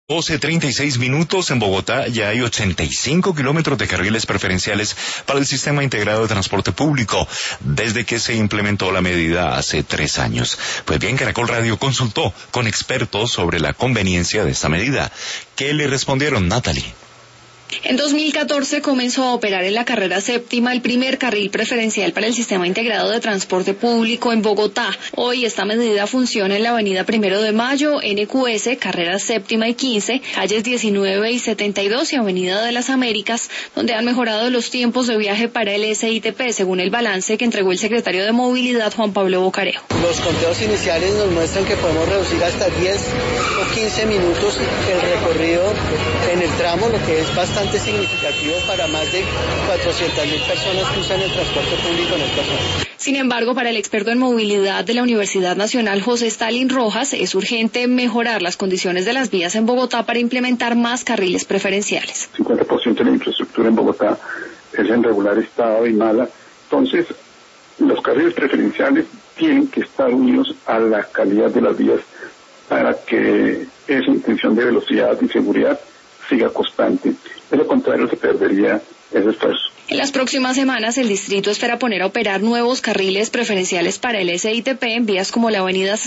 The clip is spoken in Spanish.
12:36 en Bogotá. Ya hay 85 kilómetros de carriles preferenciales para el sistema integrado de transporte público desde que se implementó la medida hace 3 años. Pues bien, Caracol Radio consultó con expertos sobre la conveniencia de esta medida. ¿Qué le respondieron, Natalie? En 2014 comenzó a operar en la carrera séptima el primer carril preferencial para el sistema integrado de transporte público en Bogotá. Hoy esta medida funciona en la avenida 1 de Mayo, NQS, carrera séptima y 15, calles 19 y 72 y avenida de las Américas, donde han mejorado los tiempos de viaje para el SITP, según el balance que entregó el secretario de Movilidad, Juan Pablo Bocarejo. Los conteos iniciales nos muestran que podemos reducir hasta 10 o 15 minutos el recorrido en el tramo, lo que es bastante significativo para más de 400.000 personas que usan el transporte público en esta zona. Sin embargo, para el experto en movilidad de la Universidad Nacional, José Stalin Rojas, es urgente mejorar las condiciones de las vías en Bogotá para implementar más carriles preferenciales. 50% de la infraestructura en Bogotá es en regular estado y mala. Entonces, los carriles preferenciales tienen que estar unidos a la calidad de las vías para que esa intención de velocidad y seguridad siga constante. De lo contrario, se perdería ese esfuerzo. En las próximas semanas, el distrito espera poner a operar nuevos carriles preferenciales para el SITP en vías como la avenida